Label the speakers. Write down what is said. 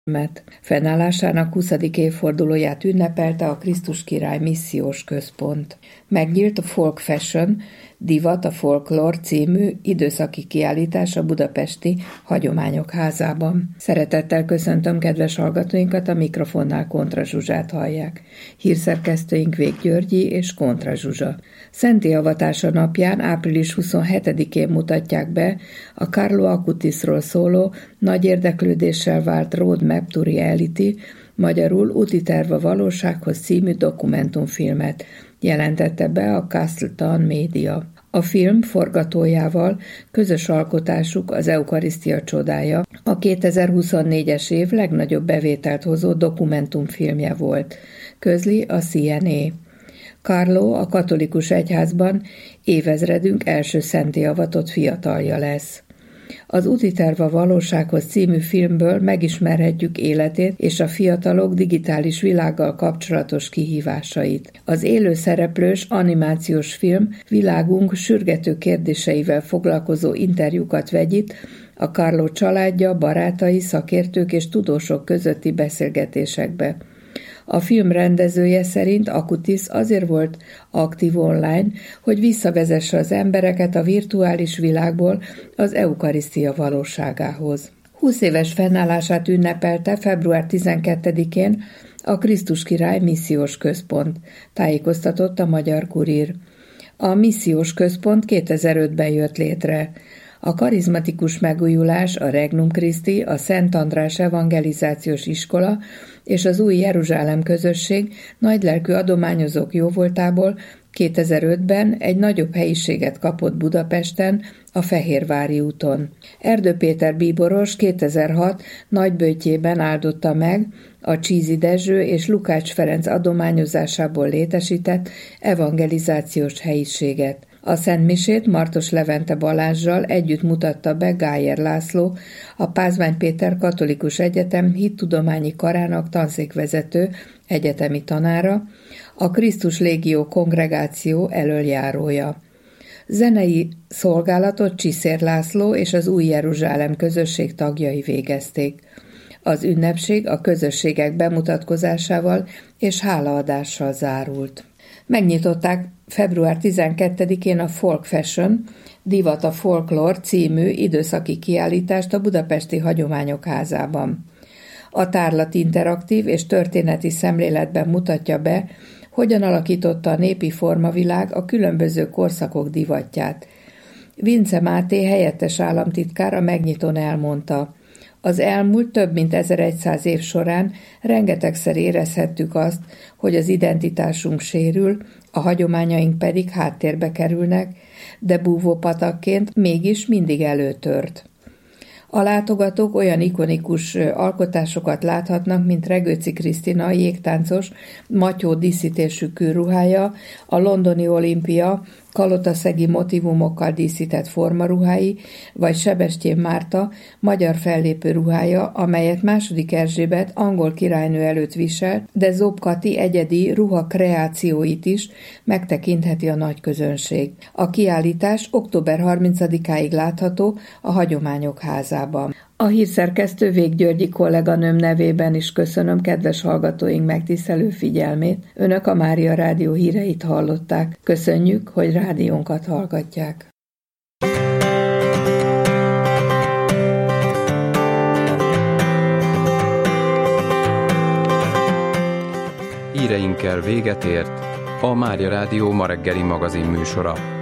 Speaker 1: Fennállásának 20. évfordulóját ünnepelte a Krisztus Király Missziós Központ. Megnyílt a Folk Fashion, Divat a Folklór című időszaki kiállítás a Budapesti Hagyományok Házában. Szeretettel köszöntöm kedves hallgatóinkat, a mikrofonnál Kontra Zsuzsát hallják. Hírszerkesztőink Vég Györgyi és Kontra Zsuzsa. Szenti avatása napján, április 27-én mutatják be a Carlo Acutisról szóló, nagy érdeklődéssel vált Roadmap to Reality, magyarul Úti terv a valósághoz című dokumentumfilmet, jelentette be a Castletown Média. A film forgatójával közös alkotásuk az Eukarisztia csodája, a 2024-es év legnagyobb bevételt hozó dokumentumfilmje volt, közli a CNA. Carlo a katolikus egyházban évezredünk első szentté avatott fiatalja lesz. Az Úti terv a valósághoz című filmből megismerhetjük életét és a fiatalok digitális világgal kapcsolatos kihívásait. Az élő szereplős animációs film világunk sürgető kérdéseivel foglalkozó interjúkat vegyít a Carlo családja, barátai, szakértők és tudósok közötti beszélgetésekbe. A film rendezője szerint Acutis azért volt aktív online, hogy visszavezesse az embereket a virtuális világból az eukarisztia valóságához. 20 éves fennállását ünnepelte február 12-én a Krisztus Király Missziós Központ, tájékoztatott a Magyar Kurír. A Missziós Központ 2005-ben jött létre. A karizmatikus megújulás, a Regnum Christi, a Szent András Evangelizációs Iskola és az Új Jeruzsálem közösség nagylelkű adományozók jóvoltából 2005-ben egy nagyobb helyiséget kapott Budapesten, a Fehérvári úton. Erdő Péter bíboros 2006 nagyböjtjében áldotta meg a Csízi Dezső és Lukács Ferenc adományozásából létesített evangelizációs helyiséget. A szentmisét Martos Levente Balázssal együtt mutatta be Gájer László, a Pázmány Péter Katolikus Egyetem hittudományi karának tanszékvezető egyetemi tanára, a Krisztus Légió kongregáció elöljárója. Zenei szolgálatot Csiszér László és az Új Jeruzsálem közösség tagjai végezték. Az ünnepség a közösségek bemutatkozásával és hálaadással zárult. Megnyitották február 12-én a Folk Fashion, Divat a Folklór című időszaki kiállítást a Budapesti Hagyományok Házában. A tárlat interaktív és történeti szemléletben mutatja be, hogyan alakította a népi formavilág a különböző korszakok divatját. Vince Máté helyettes államtitkár a megnyitón elmondta: az elmúlt több mint 1100 év során rengetegszer érezhettük azt, hogy az identitásunk sérül, a hagyományaink pedig háttérbe kerülnek, de búvópatakként mégis mindig előtört. A látogatók olyan ikonikus alkotásokat láthatnak, mint Regőci Krisztina, a jégtáncos, matyó díszítésű kőruhája, a londoni olimpia kalotaszegi motivumokkal díszített formaruhái, vagy Sebestyén Márta magyar fellépő ruhája, amelyet II. Erzsébet angol királynő előtt viselt, de Zob Kati egyedi ruha kreációit is megtekintheti a nagy közönség. A kiállítás október 30-áig látható a Hagyományok Házában. A hírszerkesztő Vég Györgyi kolléganőm nevében is köszönöm kedves hallgatóink megtisztelő figyelmét. Önök a Mária Rádió híreit hallották. Köszönjük, hogy rádiónkat hallgatják.
Speaker 2: Híreinkkel véget ért a Mária Rádió ma reggeli magazin műsora.